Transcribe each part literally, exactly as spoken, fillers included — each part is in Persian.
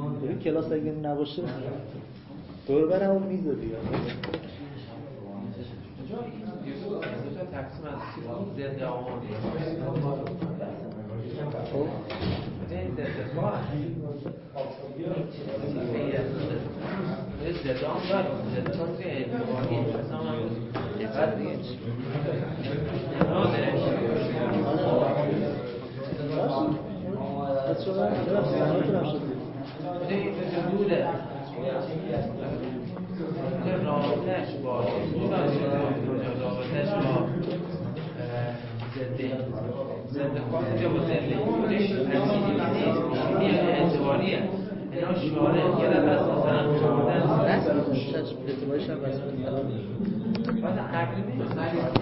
ببین کلاس اگه نباشه دور برم اون میزه دیگه اینجا تقسیم از ضد آماری خب این ضد خواه این ضد آم داریم ضد آم توی اعتباری مثلا من دقت دیگه چی از شما درست زناتون هم شد این دوله این رابطش با رابطش با زده زده خواست اینجا با زده بودش این اعتباریه اینا شعاره یه دفعه اساسا شعاره رسم اعتباریش هم رسم بعد عقلی نیست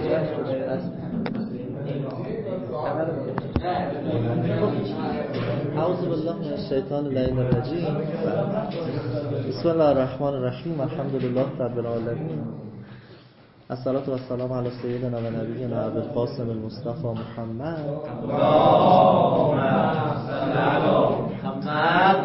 اعوذ بالله من الشیطان اللعین الرجیم بسم الله الرحمن الرحیم الحمد لله رب العالمین الصلاة والسلام علی سیدنا و نبینا ابی القاسم المصطفى محمد اللهم صل علی محمد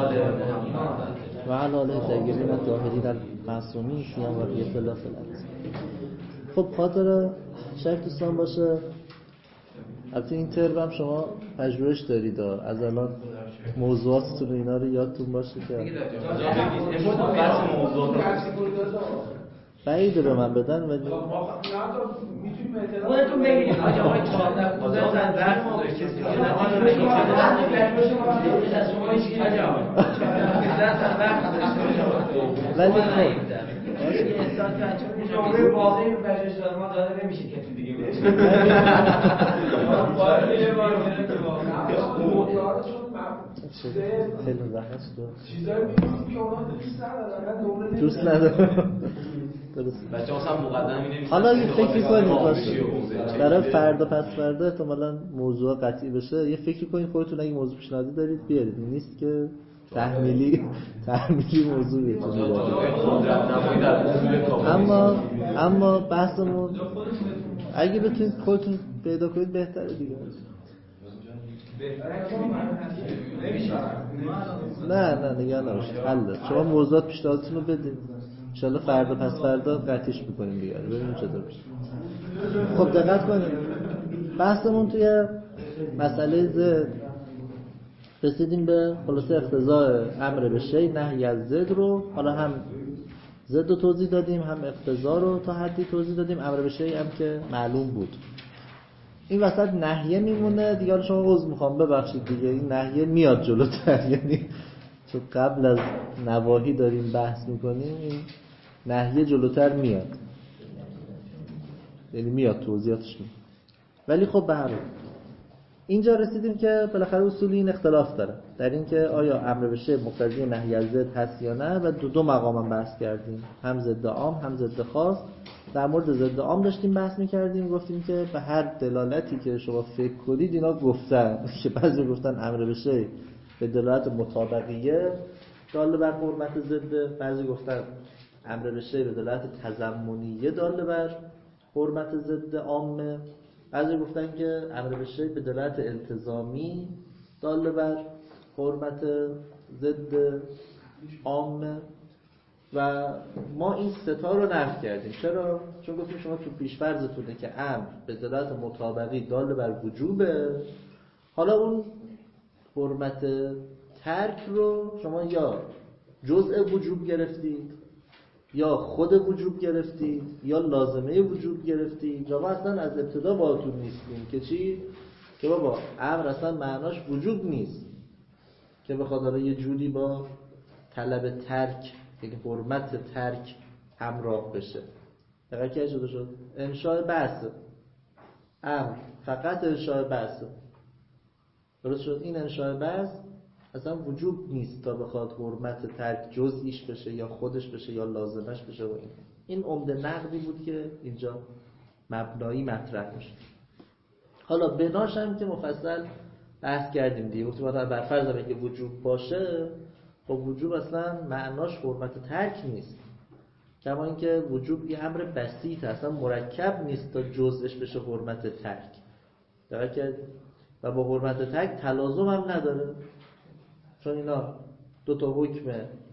و و آل محمد علی آله الطاهرین الطاهرین المعصومین سیما بقیة الله فی الارض. خب خاطر شک دوستان باشه البته این ترم هم شما پژوهش دارید از الان موضوعاتتون اینا رو یادتون باشه که بعیده به من بدن ولی خودتون بگید آجا آقای چهارده خودتون وقت ما کسی که نتیجه بگید از شما هیچ آجا ولی خب این انسان که انچه میشه واقعی به پژوهش داره ما داده نمیشه کسی دیگه بهش باید یه بار میره که واقعا خیلی زحمت شد چیزایی می‌بینیم که اونا دوست ندارن دوست ندارن درست بچه‌ها هم مقدمه می‌نویسن حالا یه فکری کنید باشه برای فردا پس فردا احتمالاً موضوع قطعی بشه یه فکری کنید خودتون اگه موضوع پیشنهادی دارید بیارید نیست که تحمیلی تحمیلی موضوع بهتون اما اما بحثمون اگه بتونید خودتون پیدا کنید بهتره دیگه نه نه نگران نباشید حل شما موضوعات پیشنهادتون رو بدید ان شاء الله فردا پس فردا قطعیش می‌کنیم دیگه ببینیم چطور میشه. خب دقت کنید بحثمون توی مسئله ضد رسیدیم به خلاصه اقتضاء امر به شیء نهی از ضد رو حالا هم ضد رو توضیح دادیم هم اقتضا رو تا حدی توضیح دادیم امر به شیء هم که معلوم بود این وسط نهیه میمونه دیگه شما عذر میخوام ببخشید دیگه این نهیه میاد جلوتر یعنی چون قبل از نواهی داریم بحث میکنیم این نهیه جلوتر میاد یعنی میاد توضیحاتش میاد ولی خب به هر حال اینجا رسیدیم که بالاخره اصول این اختلاف داره در این که آیا امر به شیء مقتضی نهی از ضد هست یا نه و دو دو مقام هم بحث کردیم هم ضد عام هم ضد خاص در مورد ضد عام داشتیم بحث می‌کردیم گفتیم که به هر دلالتی که شما فکر کنید اینا گفتن که بعضی گفتن امر به شیء به دلالت مطابقیه دال بر حرمت ضد بعضی گفتن امر به شیء به دلالت تضمنیه دال بر حرمت ضد عامه بعضی گفتن که امر به شیء به دلالت التزامی دال بر حرمت ضد عامه و ما این ستا رو نفی کردیم. چرا؟ چون گفتیم شما تو پیش‌فرضتونه که امر به دلالت مطابقی دال بر وجوبه حالا اون حرمت ترک رو شما یا جزء وجوب گرفتید یا خود وجوب گرفتید یا لازمه وجوب گرفتید یا ما اصلا از ابتدا باهاتون نیستیم که چی؟ که بابا امر اصلا معناش وجوب نیست که بخواد حالا یه جوری با طلب ترک یعنی حرمت ترک همراه بشه. دقیقا که شده شد انشاء بحث امر فقط انشاء بحث درست شد این انشاء بحث اصلا وجوب نیست تا بخواد حرمت ترک جزئیش بشه یا خودش بشه یا لازمش بشه و این این عمده نقدی بود که اینجا مبنایی مطرح میشه. حالا بناش هم که مفصل بحث کردیم دیگه گفتیم مثلا بر فرض اینکه وجوب باشه خب وجوب اصلا معناش حرمت ترک نیست کما اینکه وجوب یه امر بسیط اصلا مرکب نیست تا جزءش بشه حرمت ترک دقیقا که و با حرمت ترک تلازم هم نداره چون اینا دو تا حکم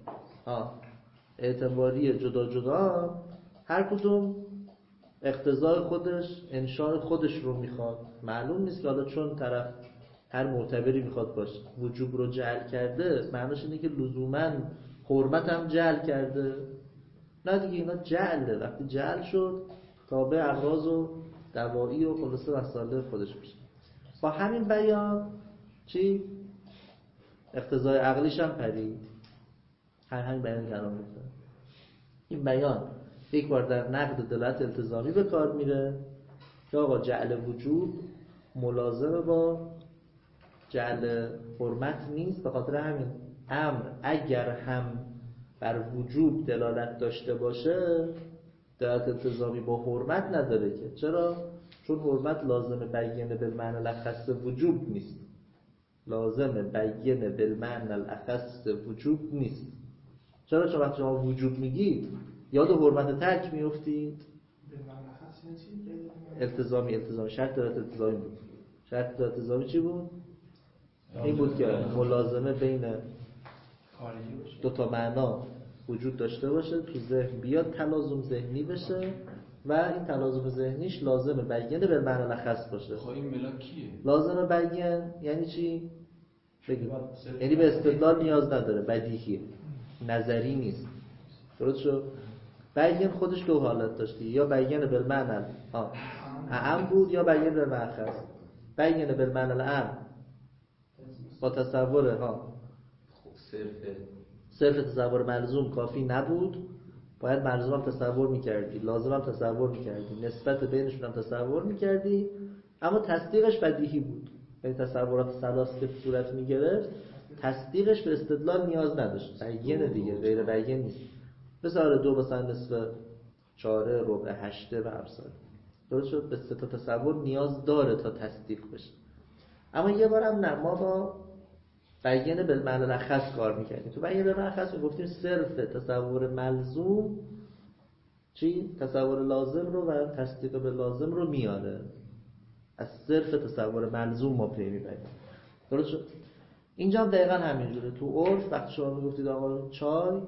اعتباری جدا جدا، هر کدوم اقتضای خودش انشاء خودش رو میخواد. معلوم نیست که حالا چون طرف هر معتبری میخواد باشه وجوب رو جعل کرده، معناش اینه که لزوماً حرمت هم جعل کرده. نه دیگه، اینا جعله. وقتی جعل شد تابع اغراض و دوائی و خلاصه مسائل خودش میشه. با همین بیان چی؟ اقتضای عقلیش هم پرید. هر همین بیان کلام میکنه. این بیان یک بار در نقد دلالت التزامی به کار میره که آقا جعل وجوب ملازمه با جعل حرمت نیست. به خاطر همین امر اگر هم بر وجوب دلالت داشته باشه دلالت التزامی با حرمت نداره که. چرا؟ چون حرمت لازم بیینه بالمعنی الاخص وجوب نیست. لازم بیینه بالمعنی الاخص وجوب نیست. چرا؟ چون وقتی شما وجوب میگید یاد حرمت ترک میافتید. التزامی التزامی شرط دلالت التزامی بود. شرط دلالت التزامی چی بود؟ این بود که ملازمه بین دو تا معنا وجود داشته باشه، تو ذهن بیاد تلازم ذهنی بشه و این تلازم ذهنیش لازم بیان به معنی الاخص باشه. خب این ملاک کیه؟ لازم بیان یعنی چی؟ بگید. یعنی به استدلال نیاز نداره، بدیهیه، نظری نیست. درست شد؟ بیان خودش دو حالت داشتی، یا بیان بالمعنی اعم بود یا بیان بالمعنی. بیان بالمعنی الاعم با تصور ها صرف صرف تصور ملزوم کافی نبود، باید ملزوم هم تصور میکردی، لازم هم تصور میکردی، نسبت بینشون هم تصور میکردی، اما تصدیقش بدیهی بود. یعنی تصورات ثلاث که صورت میگرفت تصدیقش به استدلال نیاز نداشت. بیانه دیگه، غیر بیان نیست. مثلا دو مثلا نصف چهاره ربع هشته و امثال. درست شد؟ به سه تا تصور نیاز داره تا تصدیق بشه. اما یه بارم نه، ما با بیان بالمعنی الاخص کار میکردیم. تو بیان بالمعنی الاخص میگفتیم صرف تصور ملزوم چی؟ تصور لازم رو و تصدیق به لازم رو میاره. از صرف تصور ملزوم ما پی میبریم. درست شد؟ اینجا هم دقیقا همینجوره. تو عرف وقتی شما میگفتید آقا چای،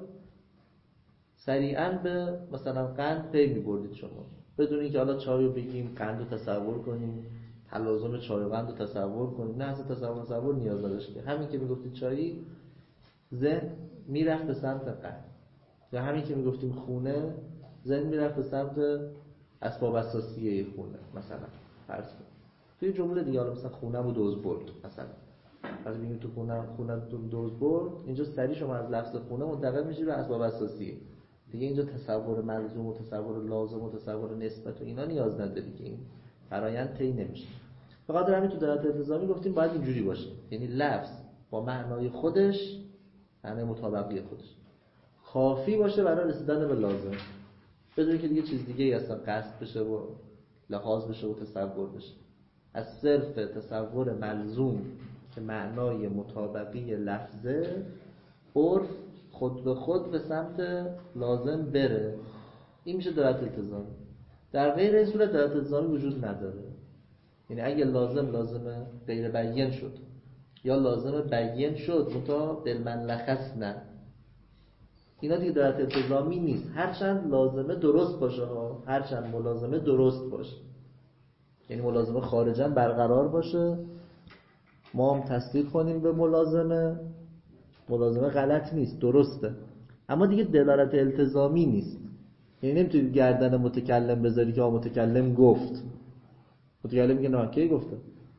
سریعا به مثلا قند پی میبردید شما، بدون اینکه حالا چای رو بگیم، قند رو تصور کنیم، تلازم چای و قند رو تصور کنیم. نه، اصلا تصور تصور نیاز نداشت. همین که میگفتید چایی، ذهن میرفت به سمت قند. یا همین که میگفتیم خونه، ذهن میرفت به سمت اسباب اساسیه خونه. مثلا فرض کن توی جمله دیگه، حالا مثلا خونه رو دوز برد، مثلا از ببینید تو خونه خونه دوز برد، اینجا سریع شما از لفظ خونه منتقل میشید به اسباب اساسیه دیگه. اینجا تصور ملزوم و تصور لازم و تصور نسبت و اینا نیاز نداره که این فرایند طی نمیشه. فقط همین تو دلالت التزامی گفتیم باید اینجوری باشه، یعنی لفظ با معنای خودش، معنای مطابقی خودش کافی باشه برای رسیدن به لازم، بدون که دیگه چیز دیگه ای اصلا قصد بشه و لحاظ بشه و تصور بشه. از صرف تصور ملزوم که معنای مطابقی لفظه، عرف خود به خود به سمت لازم بره. این میشه دلالت التزامی. در غیر این صورت دلالت التزامی وجود نداره. یعنی اگه لازم لازمه غیر بیان شد یا لازم بیان شد متا بالمعنی الاخص، نه، اینا دیگه دلالت التزامی نیست. هرچند لازمه درست باشه ها، هرچند ملازمه درست باشه، یعنی ملازمه خارجاً برقرار باشه، ما هم تصدیق کنیم به ملازمه، ملازمه غلط نیست، درسته، اما دیگه دلالت التزامی نیست. یعنی نمیتونی گردن متکلم بذاری که آ متکلم گفت، متکلم میگه نه کی گفته،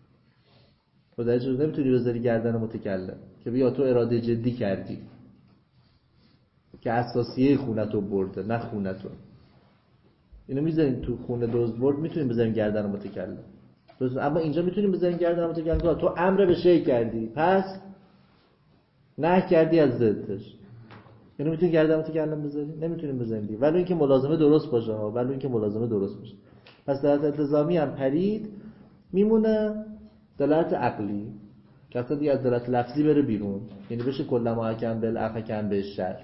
و در چیز نمیتونی بذاری گردن متکلم که بیا تو اراده جدی کردی که اساسیه خونتو برده، نه خونتو. اینو میذارین تو خونه دوز برد، میتونیم بذاریم گردن متکلم، اما اینجا میتونیم بذاریم گردن متکلم تو امر به شی کردی، پس نه کردی از ضدش. اینو میتونیم گردن متکلم بذاریم؟ نمیتونیم بذاریم دیگه، ولی اینکه ملازمه درست باشه ها، ولی اینکه ملازمه درست باشه. پس دلالت التزامی هم پرید، میمونه دلالت عقلی که اصلا دیگه از دلالت لفظی بره بیرون، یعنی بشه کلا محکم بالعقل کم به شر،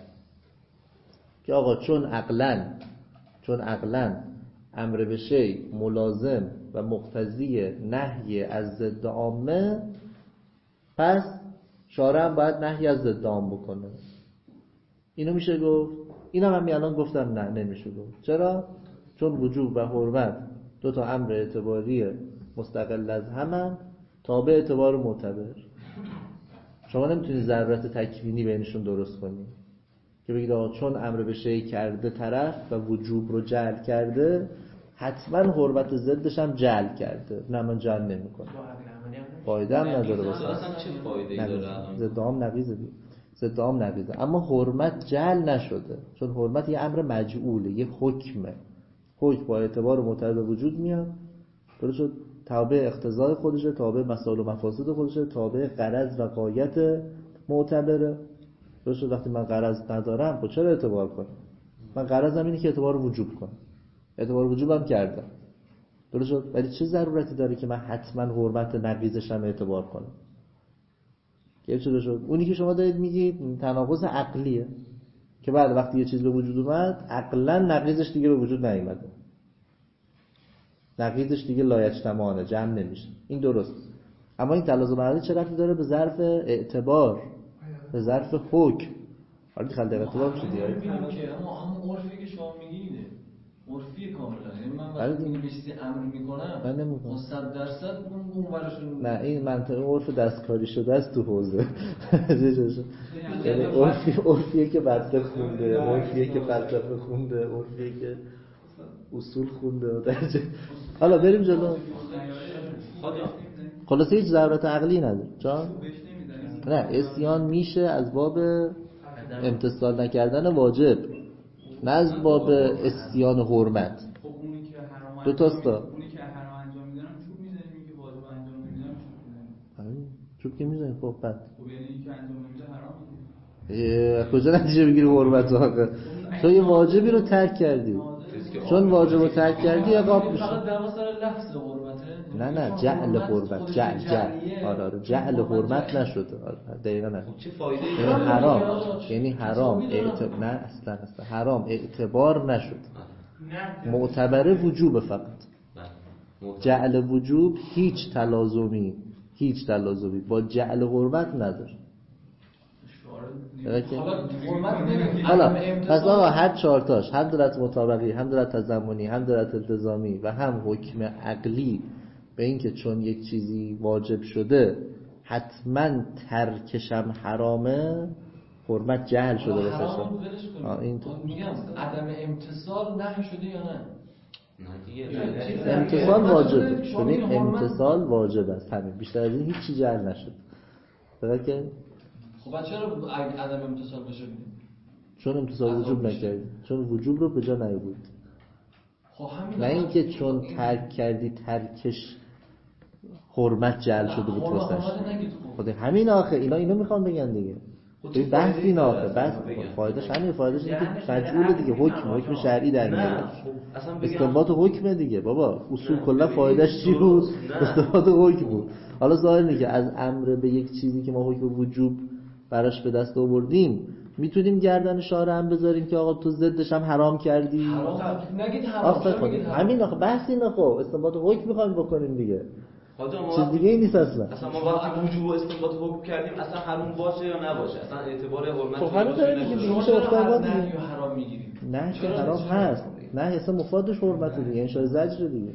که آقا چون عقلاً چون عقلاً امر به شی ملازم و مقتضی نهی از ضد عامه، پس شارع هم باید نهی از ضد عام بکنه. اینو میشه گفت. اینم هم الان گفتم نه نمیشه گفت. چرا؟ چون وجوب و حرمت دو تا امر اعتباری مستقل از همن تابع اعتبار معتبر. شما نمیتونید ضرورت تکوینی بینشون درست کنید که بگید آقا چون امر به شیء کرده طرف و وجوب رو جعل کرده حتما حرمت ضدش هم جعل کرده. نه من جعل نمیکنم. فایده هم نداره واسه. اصلا چه فایده ای داره؟ ضد عام نقیضه دیگه. ضد عام نقیضه. اما حرمت جعل نشده. چون حرمت یه امر مجعوله، یه حکمه. حکم با اعتبار معتبر وجود میاد. درست تابع اقتضای خودشه، تابع مسائل و مفاسد خودشه، تابع غرض و غایت معتبره. درست وقتی من غرض ندارم خب چرا اعتبار کنم؟ من غرضم اینه که اعتبار وجوب کنم. اعتبار وجوبم کردم. درست شد؟ ولی چه ضرورتی داره که من حتما حرمت نقیضش هم اعتبار کنم؟ که چه شد؟ اونی که شما دارید میگید تناقض عقلیه که بعد وقتی یه چیز به وجود اومد عقلا نقیضش دیگه به وجود نیومده. نقیضش دیگه لایجتماعه، جمع نمیشه. این درست. اما این تلازم عقلی چه ربطی داره به ظرف اعتبار، به ظرف حکم؟ حالا خیلی دقت کنم چه دیگه. اما هم عرفی که شما میگید عرفی کاملا. یعنی من وقتی میگم چیزی امر میکنم من نمیکنم صد درصد اون اون ورشون. نه این منطقه عرف دستکاری شده است تو حوزه. یعنی عرفی عرفیه که بنده خونده، عرفیه که فلسفه خونده، عرفیه که اصول خونده. درجه حالا بریم جلو. خلاصه هیچ ضرورت عقلی نداره. جان نه اسیان میشه از باب امتثال نکردن واجب، نه از باب اسیان حرمت. خب اونی که حرام دو تاست. اونی که حرام انجام میدن چوب میزنیم، اینی که واجب انجام نمیدن چوب میزنیم. چوب که میزنیم. خب بعد خب یعنی اینی که انجام نمیده حرامه. کجا نتیجه بگیری حرمت آخه؟ تو یه واجبی رو ترک کردی، چون واجب رو ترک کردی عقاب میشه. فقط در مثلا لفظ حرمته. نه نه جعل حرمت، جعل جعل آره آره جعل حرمت نشده. آره دقیقاً نه. چه فایده ای یعنی حرام، یعنی حرام اعتبار نه اصلا اصلا حرام اعتبار نشد. معتبره وجوب فقط. جعل وجوب هیچ تلازمی هیچ تلازمی با جعل حرمت نداره. حالا پس آقا هر چهار تاش هم دارد مطابقی، هم دارد تضمنی، هم دارد التزامی و هم حکم عقلی به این که چون یک چیزی واجب شده حتما ترکشم حرامه، حرمت جهل شده واسه این تو میگم عدم امتصال نهی شده یا نه؟ امتصال واجبه. ببین امتصال واجب است همین، بیشتر از این هیچ چیز جهل نشد. ببین که خب چرا عدم امتصال بشه؟ چون امتصال وجوب نکردی، چون وجوب رو به جا نیاوردی. خب همین نه اینکه چون ترک کردی ترکش حرمت جعل شده بود واسش. خود همین آخه اینا اینو میخوام بگن دیگه. این بحث این آخه بحث فایدهش همین، فایدهش اینه که مجعول دیگه، حکم حکم شرعی در میاد. استنباط حکم دیگه بابا. اصول کلا فایدهش چی بود؟ استنباط حکم بود. حالا ظاهر اینه که از امر به یک چیزی که ما حکم وجوب براش به دست آوردیم میتونیم گردن شارع هم بذاریم که آقا تو ضدش هم حرام کردی. حرام نگید حرام. همین آخه بحث این آخه استنباط حکم میخوایم بکنیم دیگه. چیز دیگه ای نیست اصلا. اصلا ما وقتی وجوب و استنباط حکم کردیم اصلا حرام باشه یا نباشه اصلا اعتبار حرمت. خب همین داره میگه دیگه میشه استنباط دیگه. نه حرام میگیریم. نه که حرام هست. نه اصلا مفادش حرمت دیگه، انشاء زجر دیگه.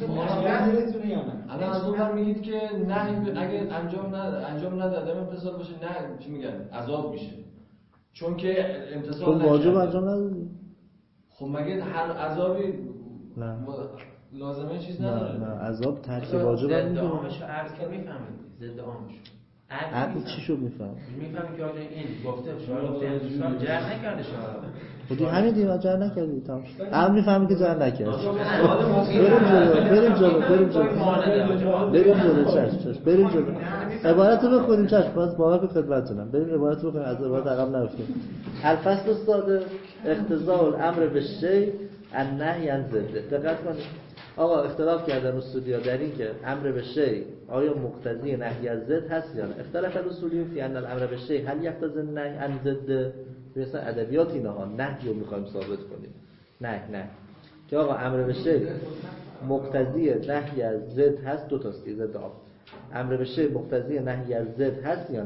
الان از اون ور میگید که نه اگه انجام نده انجام نده عدم امتصال باشه، نه چی میگن عذاب میشه چون که امتصال نکرد. واجب انجام ندادی. خب مگه هر عذابی نه لازمه چیز نداره؟ نه نه عذاب ترک واجب هم میگه. ضد عامش عرض که میفهمید ضد عامش عقل چی شو میفهم؟ میفهمی که آقا این گفته شاید گفته انسان جر نکرده شاید. خودی همین دیگه جر نکردی تمام. عقل میفهمی که جر نکرد. بریم جلو بریم جلو بریم جلو بریم جلو چش چش بریم جلو. عبارت رو بخونیم چش باز باور به خدمتتونم. بریم عبارت رو بخونیم از عبارت عقب نیفتیم. الفصل السادس اقتضاء الامر بالشیء النهی عن ضده. دقت کنید. آقا اختلاف کردن اصولیا در این که امر به شیء آیا مقتضی نهی از ضد هست یا نه. اختلاف الاصولیون فی ان الامر به شیء هل یقتضی النهی عن ضد. مثلا ادبیات اینها نهی رو میخوایم ثابت کنیم. نه نه که آقا امر به شیء مقتضی نهی از ضد هست. دو تاست ضد آب. امر به شیء مقتضی نهی از ضد هست یا نه.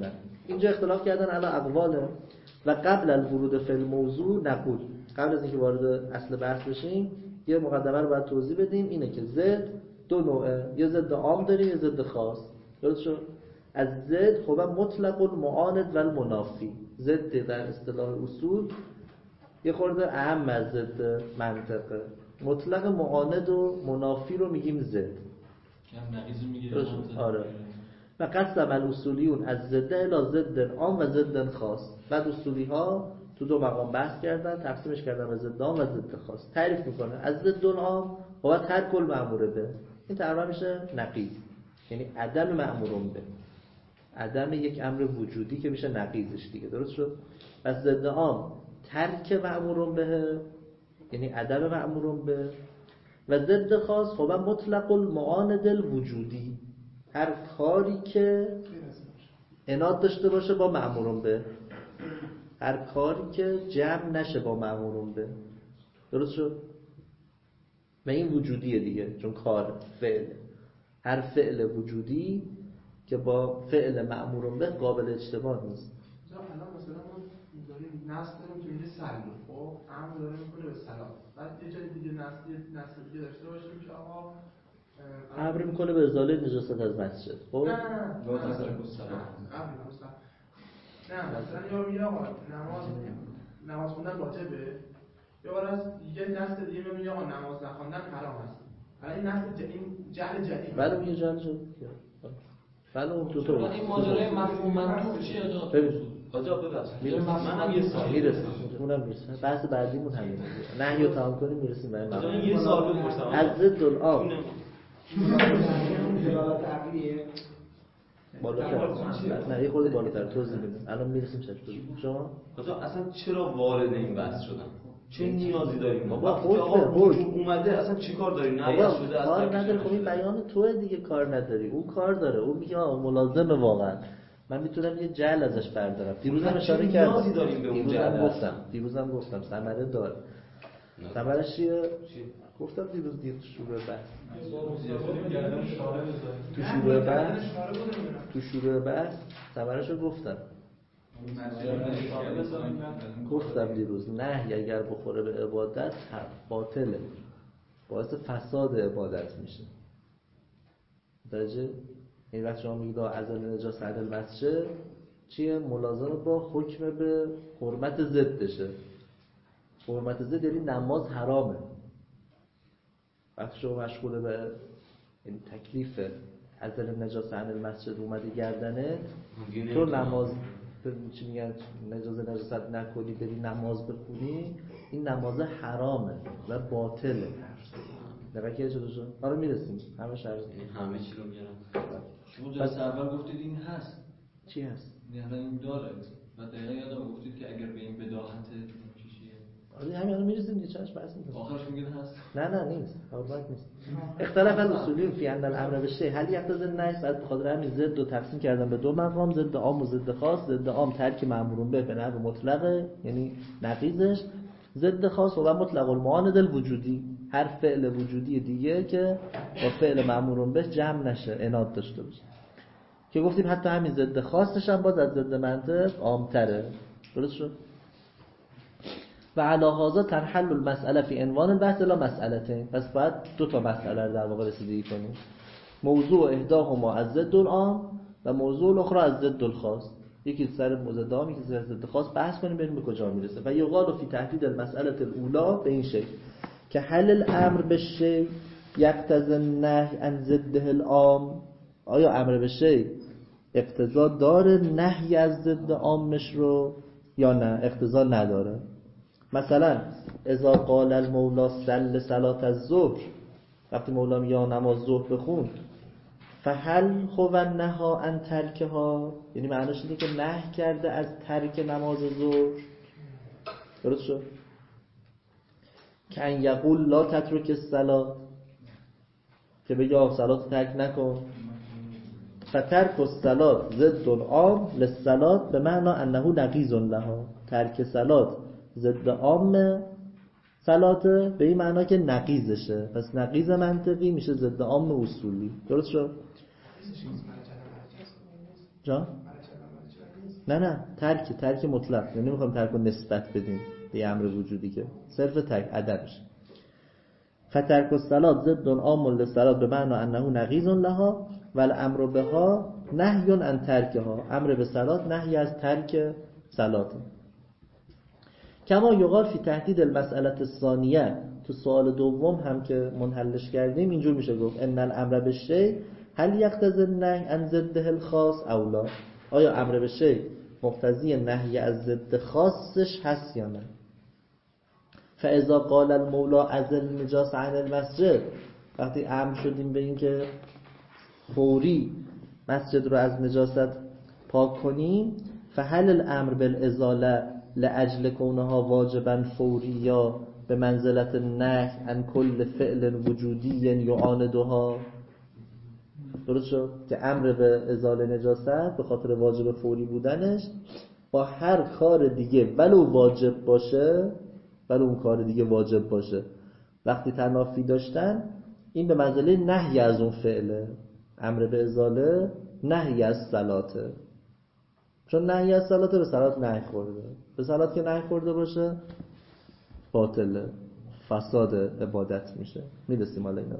اینجا اختلاف کردن علی اقواله. و قبل الورود فی الموضوع نقول، قبل از اینکه وارد اصل بحث بشیم یه مقدمه رو باید توضیح بدیم، اینه که ضد دو نوعه، یه ضد عام داریم یه ضد خاص. درست شد؟ از ضد خب مطلق المعاند و المنافی. ضد در اصطلاح اصول یه خورده اهم از ضد منطقه. مطلق معاند و منافی رو میگیم ضد. کم نقیض میگیره. آره. و قسم الاصولیون از ضد الی ضد عام و ضد خاص. بعد اصولی ها تو دو مقام بحث کردن، تقسیمش کردن به ضد عام و ضد خاص. تعریف میکنه از ضد عام هو ترک المأمور به. این تقریبا میشه نقیض، یعنی عدم مأمور به، عدم یک امر وجودی که میشه نقیضش دیگه. درست شد؟ پس ضد عام ترک مأمور به، یعنی عدم مأمور به. و ضد خاص خب مطلق المعاند الوجودی، هر کاری که عناد داشته باشه با مأمور به، هر کاری که جمع نشه با مأمور به. درست شد؟ و این وجودیه دیگه، چون کار فعل، هر فعل وجودی که با فعل مأمور به قابل اجتماع نیست. الان مثلا ما داریم نص داریم که میگه سلم، خب امر داره میکنه به سلام. بعد یه جای دیگه نص نص دیگه داشته باشیم که آقا امر میکنه به ازاله نجاست از مسجد. خب نه نه نه با تذکر السلام. نه مثلا یا میگه آقا نماز نماز خوندن واجبه، یا باز یه نص دیگه میگه آقا نماز نخوندن حرام است. الان این نص این جهل جدید. بله میگه جهل جدید. بله اون دو تا. این ماجرای مفهوم منطوق چیه آقا؟ ببین آجا ببخشید منم یه سوال میرسیم اونم میرسیم بحث بعدیمون همین نه یا تمام کنیم میرسیم به آجا یه سوال بپرسم از ضد العام بالاتر نه یه خورده بالاتر توضیح بدیم الان میرسیم چطوری شما آجا اصلا چرا وارد این بحث شدن؟ چه نیازی داریم؟ بابا وقتی آقا وجود اومده اصلا چی کار داریم؟ نه شده کار نداره. خب این بیان توه دیگه، کار نداری، اون کار داره، اون میگه ملازمه واقعا. من میتونم یه جهل ازش بردارم. دیروزم اشاره کردم، دیروزم گفتم دیروزم گفتم ثمره داره. ثمرش چیه؟ گفتم دیروز دیر شروع بحث تو شروع بحث تو شروع بحث ثمرشو گفتم گفتم دیروز نهی اگر بخوره به عبادت باطله، باعث فساد عبادت میشه. درجه این وقت شما میگید ازل نجاست عدل مسجد چیه؟ ملازمه با حکم به حرمت ضدشه. حرمت ضد یعنی نماز حرامه. وقتی شما مشغول به این تکلیف ازل نجاست عدل مسجد اومدی گردنه تو نماز چی میگن نجاز نجاست نکنی بری نماز بخونی، این نماز حرامه و باطله. دقیقه که چطور شد؟ حالا میرسیم همه شرط همه چی رو میارم. شما جلسه اول گفتید این هست. چی هست؟ نه این داره و دقیقا یادم گفتید که اگر به این بداهت چیه آره همین الان میرسیم دیگه چش بحث میکنیم. آخرش میگن هست. نه نه نیست. حرمت نیست. اختلاف الاصولی فی ان الامر بالشیء هل یقتضی النهی، بعد بخاطر همین ضد دو تقسیم کردن به دو مقام، ضد عام و ضد خاص. ضد عام ترک مأمور به به نحو مطلقه یعنی نقیضش، ضد خاص و مطلق المعاند الوجودی، هر فعل وجودی دیگه که با فعل مأمور به جمع نشه عناد داشته باشه. که گفتیم حتی همین ضد خاصش هم باز از ضد منطق عام‌تره. درست شد؟ و علی هذا تنحل المسأله فی عنوان البحث الی مسئلتین. پس باید دو تا مسئله رو در واقع رسیدگی کنیم. موضوع احداهما از ضد العام و موضوع الاخرى از ضد الخاص. یکی سر ضد عام یکی سر ضد خاص بحث کنیم ببینیم به کجا میرسه. و یقال فی تحدید المسأله الاولى به این شکل که حل الامر بالشیء یقتضی النهی عن ضده العام. آیا امر به شیء اقتضا داره نهی از ضد عامش رو یا نه؟ اقتضا نداره. مثلا اذا قال المولا صل صلاه الظهر، وقتی مولا میگه نماز ظهر بخون، فهل هو نها عن ترکها، یعنی معنیش اینه که نهی کرده از ترک نماز ظهر. درست شد؟ که ان یقول لا تترک الصلاه، که بگه آقا صلات ترک نکن. فترک الصلات ضد عام للصلات به معنی انه نقیض لها. ترک صلات ضد عام صلات به این معنی که نقیضشه. پس نقیض منطقی میشه ضد عام اصولی. درست شد؟ جان؟ نه نه ترک ترک مطلق، یعنی نمیخوام ترک رو نسبت بدیم به امر وجودی که صرف ترک عدمش. فترک الصلاة ضد عام للصلاة به معنی انه نقیض لها و الامر بها نهی عن ترکها. امر به صلات نهی از ترک صلات. کما یقال فی تهدید المسئله الثانیه، تو سوال دوم هم که منحلش کردیم اینجور میشه گفت ان الامر بالشیء هل یقتضی النهی عن ضده الخاص او لا. آیا امر به شیء مقتضی نهی از ضد خاصش هست یا نه؟ فاذا قال المولا ازل نجاس عن المسجد، وقتی امر شدیم به این که فوری مسجد رو از نجاست پاک کنیم، فهل الامر بالازاله لاجل کونها واجبا فوریا به منزلت النهی عن کل فعل وجودی یعاندها. درست شد که امر به ازاله نجاست به خاطر واجب فوری بودنش با هر کار دیگه ولو واجب باشه، ولو اون کار دیگه واجب باشه، وقتی تنافی داشتن، این به منزله نهی از اون فعله. امر به ازاله نهی از صلاته، چون نهی از صلاته به صلات نهی خورده، به صلات که نهی خورده باشه باطله، فساد عبادت میشه. میرسیم حالا اینا.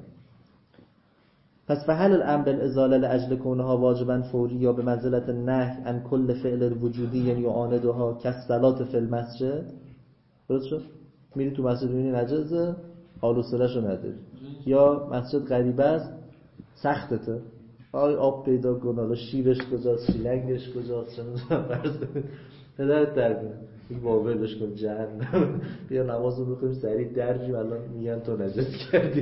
پس فهل الامر بالازاله لاجل کونها واجبا فوری یا به منزلت نهی عن کل فعل وجودی یعنی یعاندها کالصلات فی المسجد. درست شد؟ میری تو مسجد میبینی نجاسه، حال و حوصله‌شو نداری، یا مسجد غریبه است سختته، آی آب پیدا کن، حالا شیرش کجاست، شیلنگش کجاست، چه می‌دونم، فرض پدرت در میاد این باورش کن جهنم، بیا نماز رو بخونیم سریع درجیم، الان میگن تو نجس کردی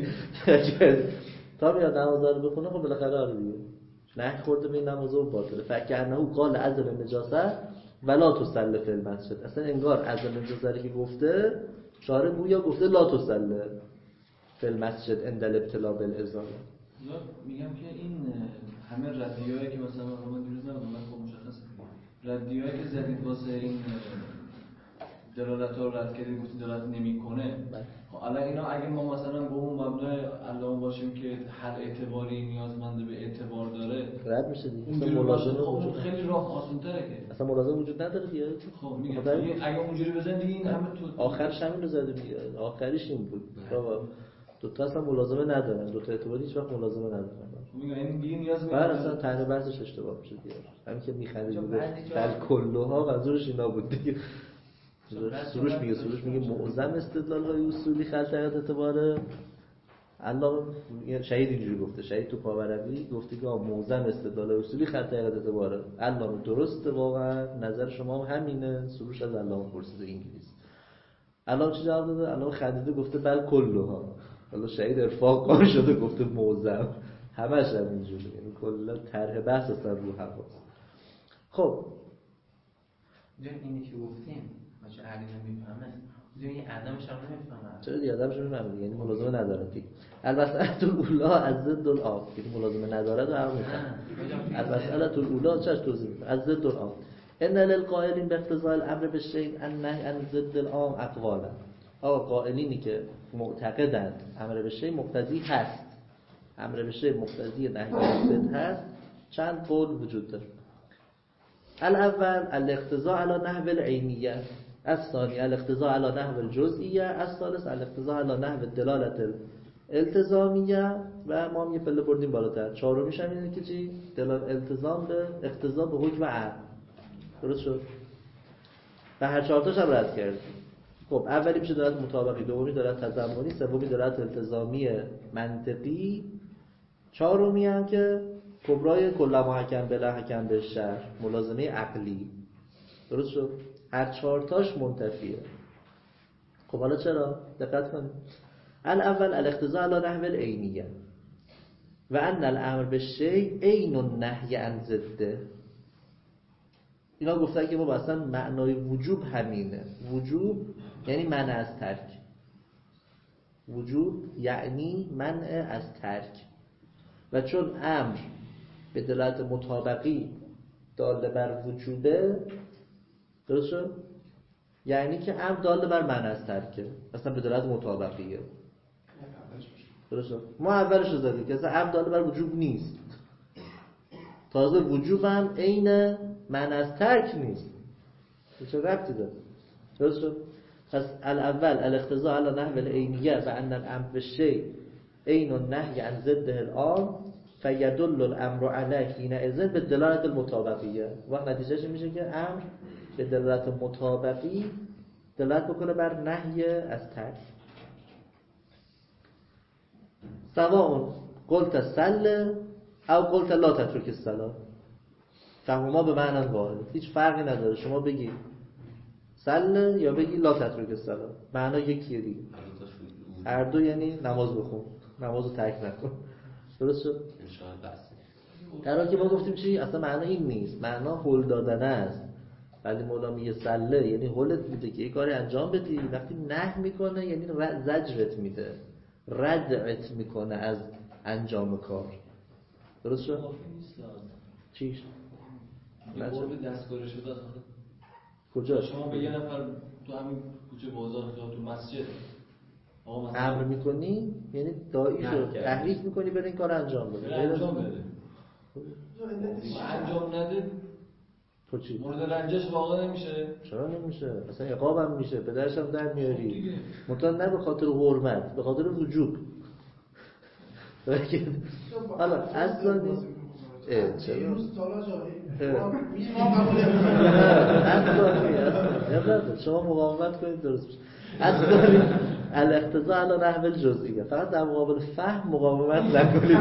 تا میاد نماز رو بخونه. خب بالاخره آره دیگه نه خورده به این نماز رو باطله. فکرنه او قال عزل نجاست ولا تصلی فی المسجد. اصلا انگار عزل نجاست که گفته شارع گویا گفته لا تصلی فی المسجد عند الابتلاء بالازاله. میگم که این همه ردیایی که مثلا ما دیروز نبودم من خب مشخصه ردیایی که زدید واسه این دلالت‌ها رو رد کردید گفتید دلالت نمی‌کنه. خب الان اینا اگه ما مثلا به اون مبنای علامه باشیم که هر اعتباری نیازمند به اعتبار داره رد میشه دیگه. اونجوری باشه خب خیلی راه آسان‌تره که اصلا ملازمه وجود نداره دیگه. خب میگم اگه اونجوری بزنید دیگه این همه تو آخرش همین رو زدیم دیگه. آخریش این بود آقا دو تا اصلا ملازمه ندارن، دو تا اعتباری هیچ وقت ملازمه ندارن. میگم این دیگه نیاز بعد اصلا طرح بحثش اشتباه میشه دیگه. همین که میخندید در کلها منظورش اینا بود دیگه. سروش میگه سروش میگه معظم استدلال های اصولی خلط حقیقت اعتباره. الله شهید اینجوری گفته، شهید تو پاورقی گفته که معظم استدلال های اصولی خلط حقیقت اعتباره. الله درسته، واقعا نظر شما هم همینه. سروش از الله پرسیده انگلیسی. الله چی جواب داده؟ الله خندیده گفته بل کلها. حالا شهید ارفاق کار شده گفته معظم، همش هم اینجوریه، یعنی کلا طرح بحث اصلا رو هواست. خب ببین اینی که گفتیم بچه علی نمیفهمه، ببین این آدمش هم نمیفهمه. چرا دیگه آدمش نمیفهمه، یعنی ملازمه نداره دیگه. البته الاولا از ضد العام، یعنی ملازمه نداره رو هم میفهمه. البته الاولا چش توضیح میده از ضد العام. ان للقائلین باقتضاء الامر بالشیء النهی عن ضد العام اقوالا. آقا قائلینی که معتقدند امر به شیء مقتضی هست، امر به شیء مقتضی نهی از ضد هست، چند قول وجود داره. الاول الاقتضاء على نحو العینیه، الثانی الاقتضاء على نحو الجزئیه، الثالث الاقتضاء على نحو الدلاله الالتزامیه. و ما هم یه پله بردیم بالاتر. چهارمیش هم اینه که چی؟ دلالت التزام به اقتضا به حکم عام. درست شد؟ و هر چهار تاش هم رد کردیم. خب اولی میشه دلالت مطابقی، دومی دلالت تضمنی، سومی دلالت التزامی منطقی، چهارمی هم که کبرای کل محکم بلا حکم به شرع، ملازمه عقلی. درست شد؟ هر چهار تاش منتفیه. خب حالا چرا؟ دقت کنید. الاول الاقتضاء علی نحو العینیه و ان الامر بالشیء عین النهی عن ضده. اینا گفتن که ما اصلا معنای وجوب همینه. وجوب یعنی منع از ترک. وجوب یعنی منع از ترک. و چون امر به دلالت مطابقی داله بر وجوبه، درست شد؟ یعنی که امر داله بر منع از ترکه، اصلا به دلالت مطابقیه. درست شد؟ ما اولش رو زدیم که اصلا امر داله بر وجوب نیست. تازه وجوب هم عین معنی از ترک نیست. چه ربطی داره؟ درست شد؟ پس الاول الاقتضاء علی نحو العینیه و ان الامر بالشیء عین النهی عن ضده العام فیدل الامر علیه حینئذ به دلالت المطابقیه. وقت نتیجهش میشه که امر به دلالت مطابقی دلالت بکنه بر نهی از ترک. سواء قلت سل او قلت لا تترک الصلاة فهما به معنی واحد. هیچ فرقی نداره شما بگی سل یا بگی لا تترک الصلاة، معنا یکیه دیگه. هر دو یعنی نماز بخون، نمازو ترک نکن. درست شد؟ در حالی که ما گفتیم چی؟ اصلا معنا این نیست، معنا هل دادن است. ولی مولا میگه سله یعنی هلت میده که یه کاری انجام بدی، وقتی نه میکنه یعنی زجرت میده، ردعت میکنه از انجام کار. درست شد؟ چیش؟ یه قرب دستگاره شده از کجا؟ شما به یه نفر تو همین کوچه بازار یا تو مسجد امر میکنی یعنی داییشو تحریک میکنی بره این کار انجام بده. انجام بده. انجام نده تو چی؟ مورد رنجش واقع نمیشه. چرا نمیشه؟ اصلا عقابم میشه، پدرش هم در میاری. مطمئن نه به خاطر حرمت، به خاطر وجوب. حالا اصلا نیست. اه چرا؟ اصلا شما مقاومت کنید درست میشه. اصلا الاقتضاء علی نحو الجزئیه، فقط در مقابل فهم مقاومت نکنید.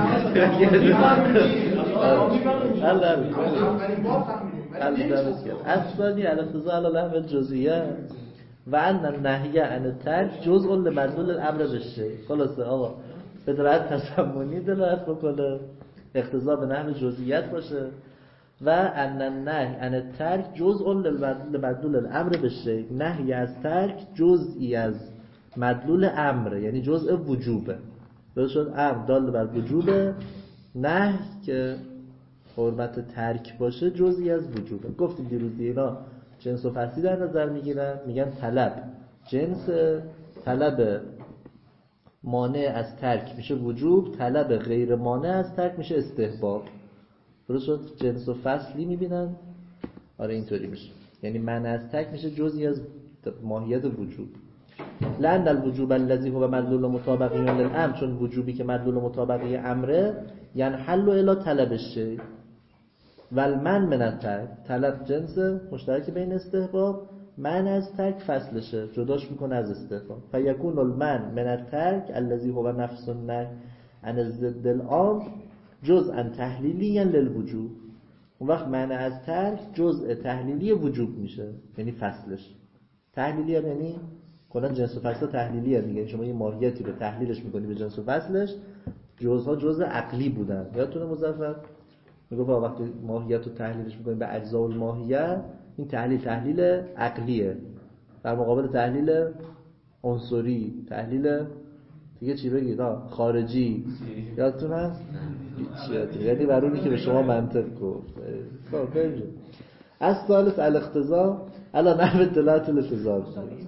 اصلا الاقتضاء علی نحو الجزئیه و ان النهی عن الترک جزء لمدلول الامر بالشیء. خلاصه آقا به دلالت تضمنی دلالت بکنه، اقتضا به نحو جزئیت باشه و ان النهی عن الترک جزء لمدلول الامر بالشیء. نهی از ترک جزئی از مدلول امر یعنی جزء وجوبه. درست شد؟ امر دال بر وجوبه، نهی که حرمت ترک باشه جزئی از وجوبه. گفتیم دیروز اینا جنس و فصلی در نظر میگیرن، میگن طلب جنس، طلب مانع از ترک میشه وجوب، طلب غیر مانع از ترک میشه استحباب. درست شد؟ جنس و فصلی میبینن. آره اینطوری میشه، یعنی مانع از ترک میشه جزئی از ماهیت وجوب. لأن الوجوب الذي هو مدلول مطابقی للامر، چون وجوبی که مدلول مطابقی امره ينحل الى طلب الشيء والمن من الترک. طلب جنس مشترک بین استحباب، من از ترک فصلشه، جداش میکنه از استحباب. فیکون المن من الترک الذي هو نفس النهی عن الضد العام جزءا تحلیلیا للوجوب. اون وقت من از ترک جزء تحلیلی وجوب میشه، یعنی فصلش. تحلیلی هم یعنی کلا جنس و فصل تحلیلی هم دیگه. شما یه ماهیتی رو تحلیلش میکنی به جنس و فصلش، جزءها جزء عقلی بودن. یادتونه مظفر میگه با وقتی ماهیت رو تحلیلش میکنیم به اجزاء الماهیه، این تحلیل تحلیل عقلیه در مقابل تحلیل عنصری، تحلیل دیگه چی بگید ها خارجی. یادتون هست؟ چی یعنی برونی که به شما منطق گفت. خب بریم از ثالث الاقتضاء علی نحو دلالت الالتزام.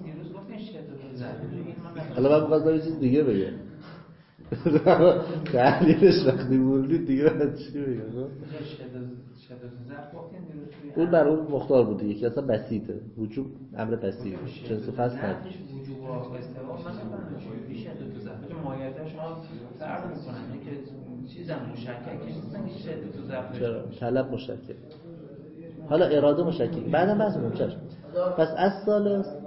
حالا من می‌خواستم یه چیز دیگه بگم. تحلیلش وقتی بودید دیگه بعد چی بگم؟ اون بر اون مختار بود دیگه که اصلا بسیطه. وجوب امر بسیط، جنس و فصل نداره. وجوب و استحباب مثلا میشه شدت ضرب، چون ماهیت شما فرق میکنن که چیزا مشکک نیستن که شدت و ضرب. چرا؟ طلب مشکک. حالا اراده مشکک. بعدم بحث می‌کنیم چشم. پس از سال شر واسه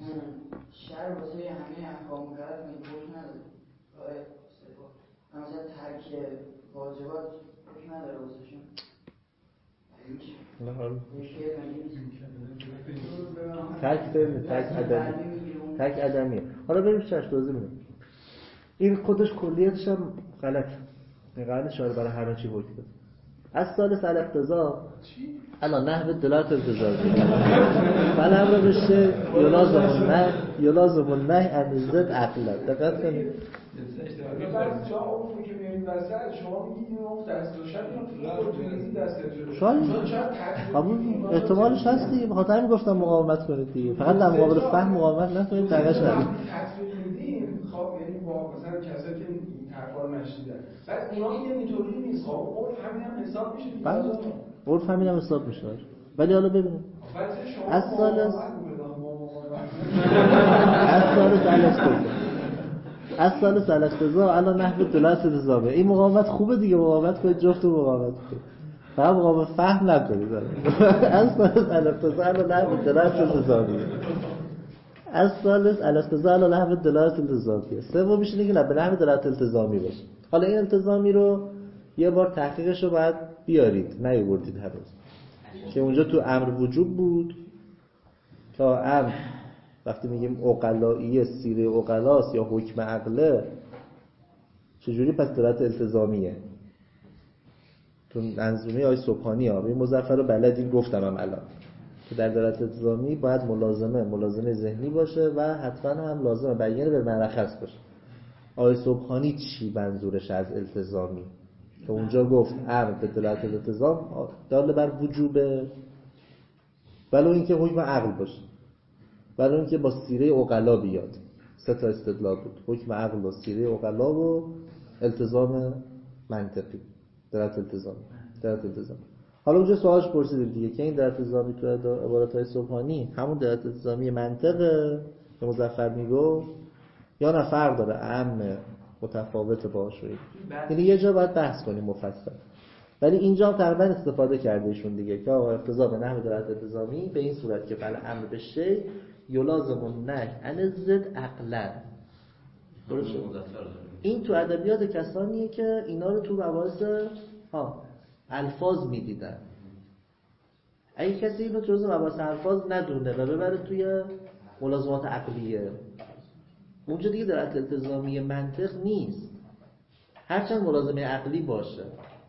همه احکام مقرر میگوش نداره. مثلا ترک واجبات حکم نداره واسهشون. ترک فرمی، ترک عدمی، ترک عدمی. حالا بریم چشم توضیح میدم. این خودش کلیتش هم غلط. قاعده شاره برای هر چی حکم بده. از ثالث الاقتضاء الان نحو دلالت التزام. فالامر بالشیء یلازم النهی یلازم النهی عن ضد عقلا. دقت کنید. بعد شما اون که میارید وسط شما میگید این اون دست و شب این دست شاید قبول احتمالش هست دیگه. بخاطر همین گفتم مقاومت کنید دیگه. فقط در مقابل فهم مقاومت نکنید، تغییرش ندید. تصویر میدیم خب یعنی با مثلا کسایی که این حرفا رو نشنیدن، بعد اونا میگن اینطوری نیست. خب اون همین هم حساب میشه. بعد عرف همین هم حساب میشه. ولی حالا ببینیم از سال از سال سلسطزا از سال سلسطزا الان نحو دلالت التزامیه. این مقاومت خوبه دیگه، مقاومت کنید، جفت مقاومت کنید، فقط مقاومت فهم نکنید. از سال سلسطزا الان نحو دلالت التزامیه، از سال سلسطزا الان نحو دلالت التزامیه. سوم میشه دیگه نه به نحو دلالت التزامی باشه. حالا این التزامی رو یه بار تحقیقش رو باید بیارید، نیاوردید هنوز، که اونجا تو امر وجوب بود تا امر وقتی میگیم عقلائیه، سیره عقلاست یا حکم عقله، چجوری پس دلالت التزامیه؟ تو منظومه آیه سبحانی ها به مظفر رو بلدین، گفتم هم الان که در دلالت التزامی باید ملازمه ملازمه ذهنی باشه و حتما هم لازمه بیان به مرخص باشه. آیه سبحانی چی منظورش از التزامی؟ که اونجا گفت امر به دلالت التزام دال بر وجوبه، ولو اینکه حکم عقل باشه، ولو اینکه با سیره عقلا بیاد. سه تا استدلال بود: حکم عقل و سیره عقلا و التزام منطقی، دلالت التزامی، دلالت التزامی. حالا اونجا سوالش پرسیدیم دیگه که این دلالت التزامی تو عبارت‌های سبحانی همون دلالت التزامی منطقه که مظفر میگفت یا نه فرق داره، عام متفاوت باشه؟ یعنی یه جا باید بحث کنیم مفصل. ولی اینجا هم تقریبا استفاده کرده ایشون دیگه که آقا اقتضا به نحو دلالت التزامی به این صورت که فعل امر به شی یلازم النهی عن ضد عقلا. درسته؟ این تو ادبیات کسانیه که اینا رو تو مباحث ها الفاظ میدیدن. اگه کسی اینو تو مباحث الفاظ ندونه و ببره توی ملازمات عقلیه، اونجا دیگه دلالت التزامی منطق نیست. هرچند ملازمه عقلی باشه،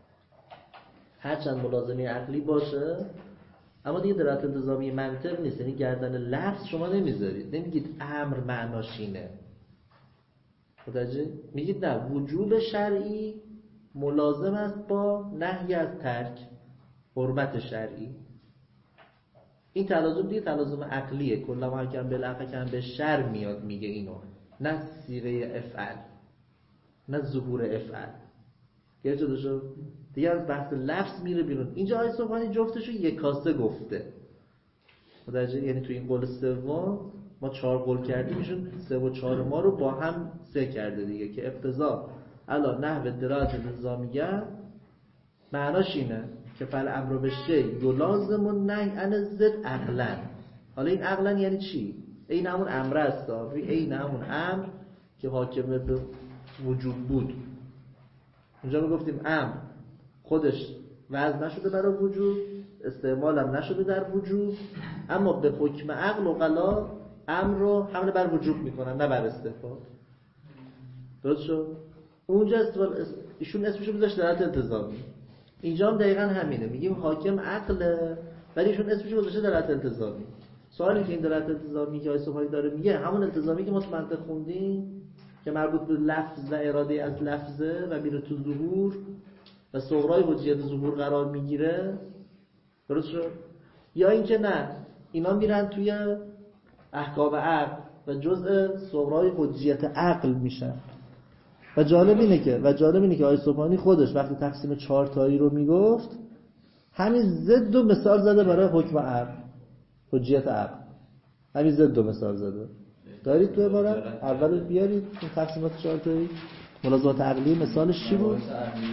هرچند ملازمه عقلی باشه، اما دیگه دلالت التزامی منطق نیست. یعنی گردن لفظ شما نمیذارید، نمیگید امر معناش اینه، متوجه؟ میگید نه، وجوب شرعی ملازم است با نهی از ترک، حرمت شرعی. این تلازم دیگه تلازم عقلیه. کلا ما حکم بالعقل حکم به شر میاد میگه اینو، نه سیره افعل، نه ظهور افعل. که چه داشت دیگه از بحث لفظ میره بیرون. اینجا آیه سبحانی جفتشو یک کاسه گفته، متوجه؟ یعنی تو این قول سوم ما چهار قول کردیم، ایشون سه و چهار ما رو با هم سه کرده دیگه، که اقتضا علی نحو دلالت التزامیه معناش اینه که فعل امر به شی یلازم النهی عن ضد عقلا. حالا این عقلا یعنی چی؟ این همون امر است، این همون امر که حاکم به وجود بود. اونجا ما گفتیم امر خودش وضع نشده برای وجود، استعمال هم نشده در وجود، اما به حکم عقل و قلا امر رو حمل بر وجود میکنن، نه بر استحباب. درست شد؟ اونجا استفال ایشون اسمشو گذاشت دلالت التزامی، اینجا هم دقیقاً همینه، میگیم حاکم عقله ولی ایشون اسمشو گذاشته دلالت التزامی. سوالی که این دلالت التزامی که آیه سبحانی داره میگه همون التزامی که ما تو منطق خوندیم که مربوط به لفظ و اراده از لفظه و میره تو ظهور و صغرای حجیت ظهور قرار میگیره. درست شد؟ یا اینکه نه، اینا میرن توی احکام عقل و جزء صغرای حجیت عقل میشن. و جالب اینه که و جالب اینه که آیه سبحانی خودش وقتی تقسیم چهار تایی رو میگفت همین ضد و مثال زده برای حکم عقل، حجیت عقل، همین ضد و مثال زده. دارید تو عبارت اول بیارید این تقسیمات چهار تایی ملازمات عقلی مثالش چی بود؟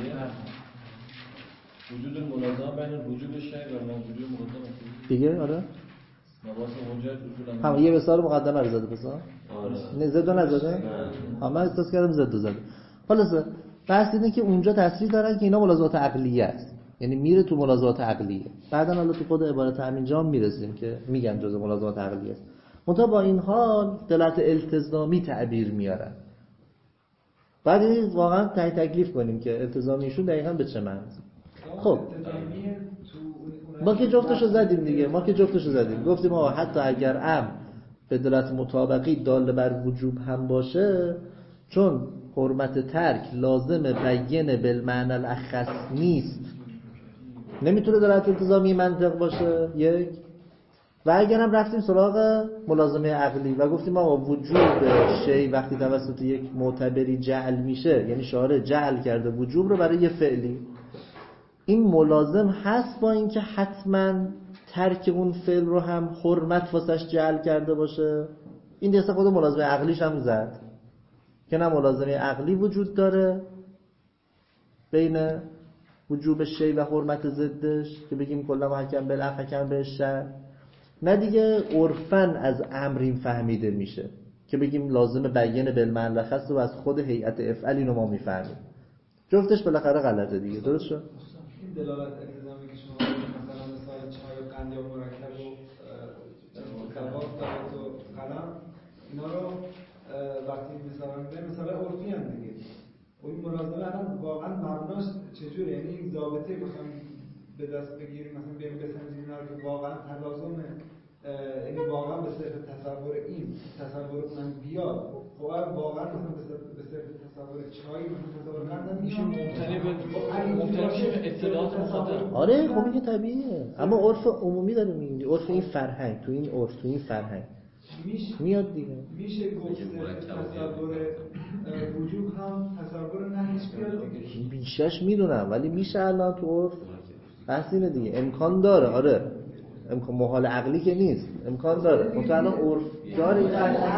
وجود الملازمه بین وجود شرعی و موجود مقدمه دیگه. آره مباحث حجت اصولا هم یه مثال مقدمه رو زده بسا. نه زد و نزده؟ ها من احساس کردم زد و زده. خلاصه بحث اینه که اونجا تصریح دارن که اینا ملازمات عقلیه است، یعنی میره تو ملازمات عقلیه. بعدن حالا تو خود عبارت همینجا میرسیم که میگن جزء ملازمات عقلیه است. منتها با این حال دلالت التزامی تعبیر میارن. بعد این واقعا تای تکلیف کنیم که التزامیشون دقیقاً به چه معنی. خب ما که جفتشو زدیم دیگه، ما که جفتشو زدیم گفتیم آقا حتی اگر ام به دلالت مطابقی دال بر وجوب هم باشه، چون حرمت ترک لازم بیان بالمعنی الاخص نیست، نمیتونه دلالت التزامی منطق باشه. یک و اگر هم رفتیم سراغ ملازمه عقلی و گفتیم آقا وجود شی وقتی توسط یک معتبری جعل میشه، یعنی شارع جعل کرده وجوب رو برای یه فعلی، این ملازم هست با اینکه حتما ترک اون فعل رو هم حرمت واسش جعل کرده باشه. این دیگه خود ملازمه عقلیش هم زد که نه ملازمه عقلی وجود داره بین وجوب شی و حرمت ضدش که بگیم کلا محکم بالعقل حکم بالشرع، نه دیگه عرفاً از امرین فهمیده میشه که بگیم لازم بیان بالمعنی لخص و از خود هیئت افعال اینو ما میفهمیم. جفتش بالاخره غلطه دیگه. درست شد؟ این دلالت التزامی که شما مثلا مثال چای و قند یا مرکب و کباب دارد و قلم اینا رو وقتی مثلا به مثال عرفی هم دیگه و این ملازمه الان واقعا مبناش چجوره؟ یعنی این ضابطه بخوام به دست بگیریم مثلا بیایم بسنجیم اینا رو که واقعا تلازم یعنی واقعا به صرف تصور این تصور اونم بیاد خب واقعا مثلا به صرف تصور چای مثلا تصور قندم میشه مبتنی به مبتنی به اطلاعات مخاطب. آره خب این طبیعیه، اما عرف عمومی داره میگه، عرف این فرهنگ تو این عرف تو این فرهنگ میشه میاد دیگه. میشه گفت تصور وجوب هم تصور نهیش بیاد دیگه. بیشش میدونم ولی میشه الان تو عرف بحث اینه دیگه، امکان داره. آره امکان محال عقلی که نیست، امکان داره. اون تو الان عرف داره این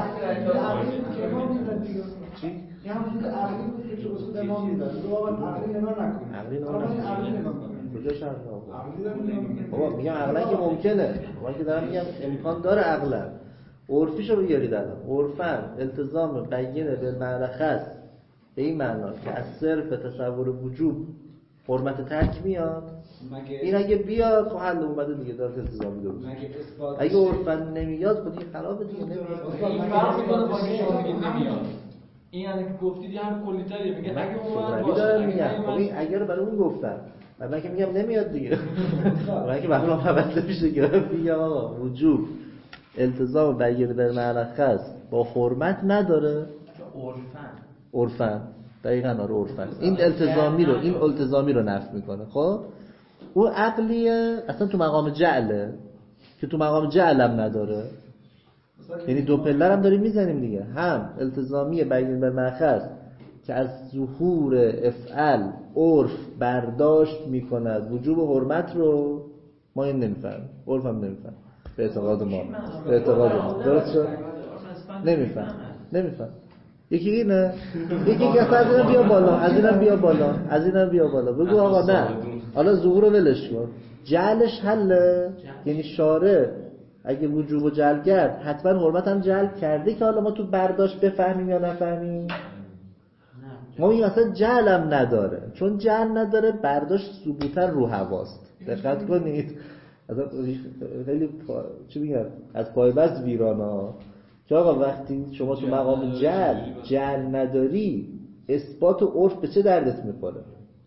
چی؟ یه همون که عقلی بود که اصول امام میداد رو واقعا عقلی نگاه نکنید. عقلی نگاه نکنید. کجاش عقلی؟ عقلی دارم نگاه بابا میگم عقلا که ممکنه، من که دارم میگم امکان داره عقلا. عرفیشو بگیرید الان. عرفاً التزام بیان بالمرخص به این معنا که از صرف تصور وجوب حرمت ترک میاد. این اگه بیاد خب حل اومده دیگه، داره التزامی درست. اگه عرفاً نمیاد خب دیگه خرابه دیگه. نمیاد. این فرق میکنه با اینکه شما میگید نمیاد. این یعنی که گفتید یه هم کلی‌تریه میگه اگه اومد باشه. دارم میگم خب این اگه رو برای اون گفتم. من که میگم نمیاد دیگه. من که برام حواسه میشه که میگم آقا وجوب التزام بیان بالمرخص با حرمت نداره. عرفاً عرفاً دقیقاً آره عرفاً این التزامی رو این التزامی رو نفی میکنه. خب اون عقلیه اصلا تو مقام جعله که تو مقام جعلم نداره. یعنی دو پلر هم داریم میزنیم دیگه، هم التزامی بیان بالمرخص که از ظهور افعال عرف برداشت میکند وجوب حرمت رو ما این نمیفهمیم، عرف هم نمیفهم به اعتقاد ما، به اعتقاد ما. درست شد؟ نمیفهم نمیفهم یکی اینه، یکی که اصلا از اینم بیا بالا، از اینم بیا بالا، از اینم بیا بالا بگو آقا نه حالا ظهور رو ولش کن، جعلش حله. یعنی شارع اگه وجوب و جعل کرد حتما حرمت هم جعل کرده که حالا ما تو برداشت بفهمیم یا نفهمیم. ما این اصلا جعل هم نداره، چون جعل نداره برداشت ثبوتا رو هواست. دقت کنید اصلا خیلی پا... چی میگن از پای بست ویرانا که آقا وقتی شما تو مقام جعل جعل نداری اثبات و عرف به چه دردت میخوره؟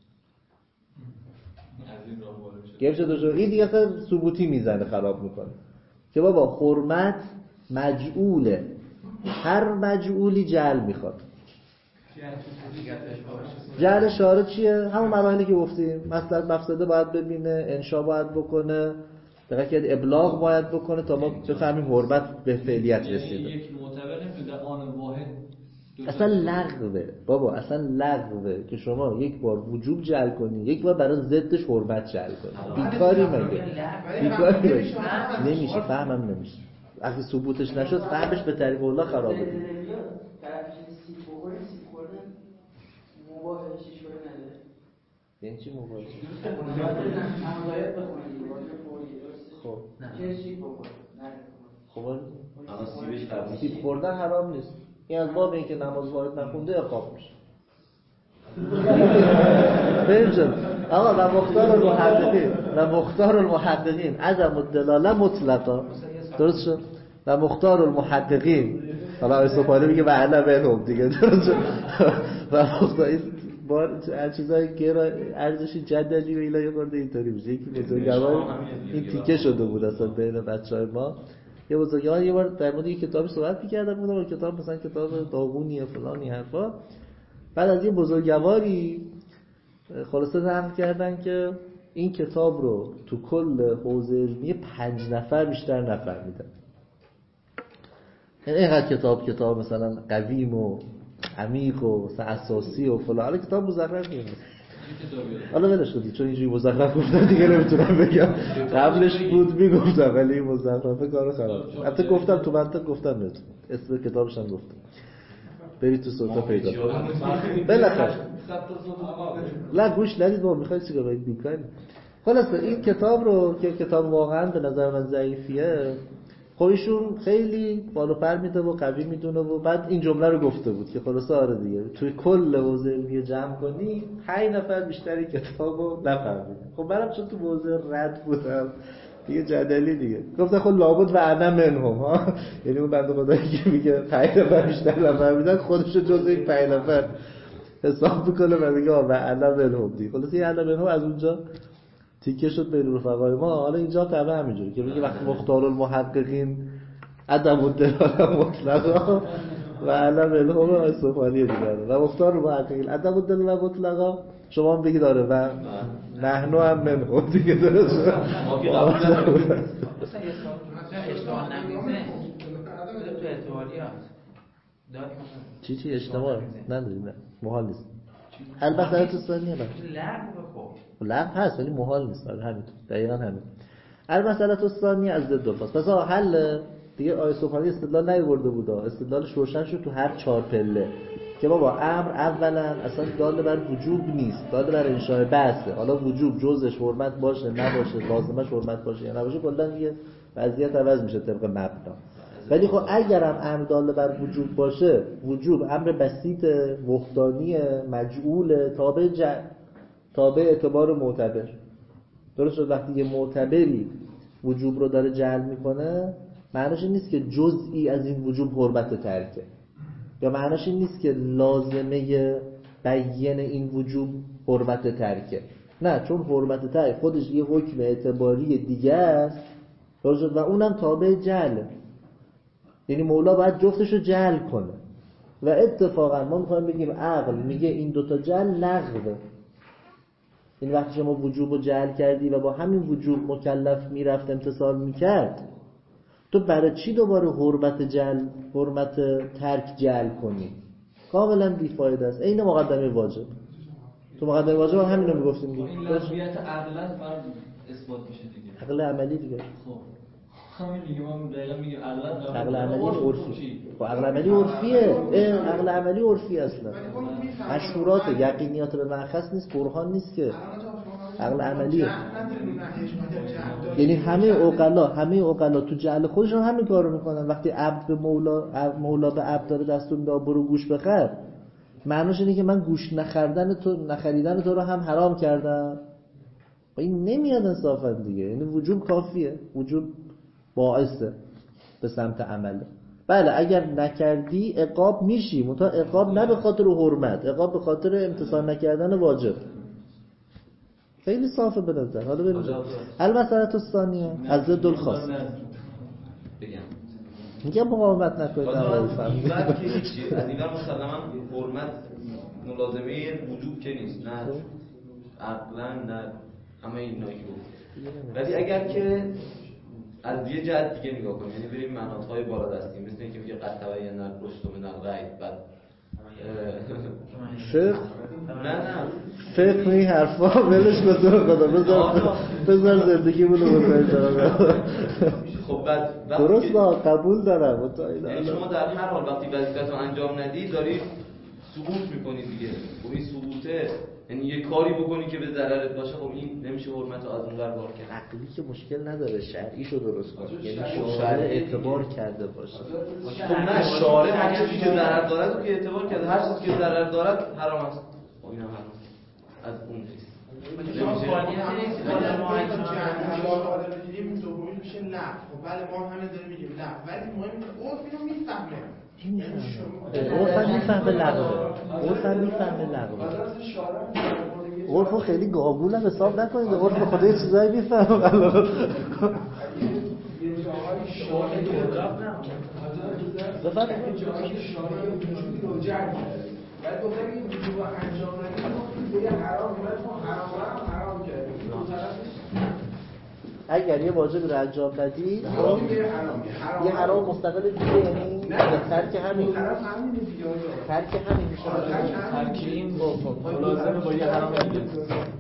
گرچه دوشو این دیگه اصلا ثبوتی میزنه خراب میکنه که بابا حرمت مجعوله، هر مجعولی جعل میخواد. جعل شارع چیه؟ همون مراحلی که گفتیم، مثلا مفسده باید ببینه، انشا باید بکنه، دقیقاً ابلاغ باید بکنه تا ما بفهمیم حرمت به فعلیت رسیده. یک معتبر نمیتونه در آن واحد اصلا لغوه بابا، اصلا لغوه که شما یک بار وجوب جعل کنی یک بار برای ضدش حرمت جعل کنی. بیکاری مگه؟ بیکاری مگه؟ نمیشه، فهمم نمیشه. وقتی ثبوتش نشد فهمش به طریق الله خرابه. طرف سیب بخوره، سیب خوردن مباهش شوره نداره. یعنی چی مباهش؟ نمازایت بخونید خب چه سیب بخوره؟ خب اما سیبش قبلی سیب خوردن حرام نیست. این از باب اینکه نماز وارد نخونده عقاب میشه. ببین آقا و مختار المحققین و مختار المحققین عدم الدلاله مطلقا. درست شد؟ و مختار المحققین حالا استفاده میگه وعلا بهنم دیگه. درست شد؟ و مختار بار هر چیزایی که ارزشی جدلی و اینا یه خورده اینطوری میشه. یکی بزرگوار این تیکه شده بود اصلا بین بچهای ما. یه بزرگوار یه بار در مورد یه کتابی صحبت می‌کردن، بودم کتاب مثلا کتاب داغونیه فلانی حرفا. بعد از یه بزرگواری خلاصه نقل کردن که این کتاب رو تو کل حوزه علمی پنج نفر بیشتر نفهمیدن. یعنی اینقدر کتاب کتاب مثلا قویم و عمیق و مثلا اساسی و فلان، حالا کتاب مزخرف نیست. حالا ولش کنید چون اینجوری مزخرف گفتم دیگه نمیتونم بگم. قبلش بود میگفتم ولی این مزخرفه کارو خراب. البته گفتم تو منطق گفتم بهتون. اسم کتابش هم گفتم. برید تو صوتا پیدا. بالاخره. لا گوش ندید ما میخواید چیکار کنید بیکاری. خلاصه این کتاب رو که کتاب واقعا به نظر من ضعیفیه. خب ایشون خیلی بالو پر میده و قوی میدونه و بعد این جمله رو گفته بود که خلاصه آره دیگه توی کل حوزه علمی جمع کنی پنج نفر بیشتری کتابو نفهمیدن. خب منم چون تو حوزه رد بودم دیگه جدلی دیگه گفتم خب لابد و انا منهم ها، یعنی اون بنده خدایی که میگه پنج نفر بیشتر نفهمیدن خودش رو جز این پنج نفر حساب میکنه و میگه و انا منهم دیگه. خلاصه انا منهم از اونجا تیکه شد بین رفقای ما. حالا اینجا طبعا همینجوری که میگه وقتی مختار المحققین عدم الدلاله مطلقا و علم الهم اصفهانی دیگه و مختار المحققین عدم الدلاله مطلقا شما هم بگید داره و نحنو هم منهم دیگه درست ما که قبول نداریم مثلا اشتباه نمیزه تو اعتباریات داد چی چی اشتباه نداریم نه محال نیست. البته تو ثانیه نه لغو خب لغو هست ولی محال نیست. همینطور دقیقاً همین. المسئله الثانیه از ضد الفاظ. پس حل دیگه آیه سبحانی استدلال نیورده بود. استدلالش روشن شد تو هر چهار پله که بابا امر اولا اصلا دال بر وجوب نیست، دال بر انشاء بحثه. حالا وجوب جزش حرمت باشه نباشه، لازمش حرمت باشه یا نباشه، کلا دیگه وضعیت عوض میشه طبق مبنا. ولی خب اگرم امر دال بر وجوب باشه، وجوب امر بسیط وحدانی مجعول تابع ج... تابع اعتبار معتبر. درست شد؟ وقتی یه معتبری وجوب رو داره جعل میکنه معناش این نیست که جزئی از این وجوب حرمت ترکه، یا معناش این نیست که لازمه بیان این وجوب حرمت ترکه. نه، چون حرمت ترک خودش یه حکم اعتباری دیگه است و اونم تابع جعله. یعنی مولا باید جفتش رو جعل کنه و اتفاقا ما میخوایم بگیم عقل میگه این دوتا جعل لغوه. این وقتی شما وجوب رو جعل کردی و با همین وجوب مکلف میرفت امتثال میکرد، تو برای چی دوباره حرمت جعل حرمت ترک جعل کنی؟ کاملا بیفایده است. این مقدمه واجب. تو مقدمه واجب هم همین رو میگفتیم دیگه. این لغویت عقلا فرض اثبات میشه دیگه. عقل عملی دیگه. خب همین دیگه ما دقیقاً میگیم عقلا عقل عملی عرفی. خب عقل عملی عرفیه. عقل عملی عرفی اصلا. مشهورات یقینیات به مأخذ نیست، برهان نیست که. عقل عملیه. یعنی همه عقلا همه عقلا تو جعل خودشون همین کارو میکنن. وقتی عبد به مولا مولا به عبد داره دستور میده برو گوش بخر، معنیش اینه که من گوش نخریدن تو نخریدن تو رو هم حرام کردم. این نمیاد انصافا دیگه. یعنی وجوب کافیه، وجوب باعثه به سمت عمله. بله اگر نکردی عقاب میشی، منتها عقاب نه به خاطر حرمت، عقاب به خاطر امتثال نکردن واجب. خیلی صافه به نظر. حالا بریم المسئله الثانیه از ضد الخاص. بگم میگم مقاومت نکنید. این بعد که هیچی از این مسلما حرمت ملازمه وجوب که نیست، نه عقلا نه همه اینا که ولی اگر که از یه جهت دیگه نگاه کنیم، یعنی بریم مناطهای بالا دستیم، مثل اینکه میگه قد تبین الرشد من الغی، بعد فقه نه نه فقه این حرفا ولش کن تو خدا، بذار بذار زندگیمون رو بکنیم. خب بعد درست با قبول دارم. یعنی شما در هر حال وقتی وظیفه‌تو انجام ندی داری سقوط میکنی دیگه. خب این سقوطه، یعنی یه کاری بکنی که به ضررت باشه، خب این نمیشه حرمتو از اون ور بار کرد. عقلی که مشکل نداره، شرعیشو درست کن، یعنی شارع اعتبار کرده باشه. خب نه، شارع هر چیزی که ضرر دارد رو که اعتبار کرده، هر چیزی که ضرر دارد حرام است. خب اینم حرام از اون نیست. شما فعالیت نیست که ما اینجا علاقه دیدیم دومی میشه نه. خب بله ما همه داریم میگیم نه، ولی مهم اینه عرف اینو میفهمه. عرف میفهمه لغوه. عرف میفهمه لغوه. عرفو خیلی گاگول هم حساب نکنید. عرف خدا یه چیزایی میفهمه. بفرد بعد گفتم این وجوب انجام ندید دیگه حرام میاد، ما حرام حرام کردیم. دو طرفش اگر یه واجب رو انجام ندید حرام یه حرام مستقل دیگه، یعنی ترک همین طرف همین دیگه ترک همین میشه. ترک این با لازمه با یه کلام دیگه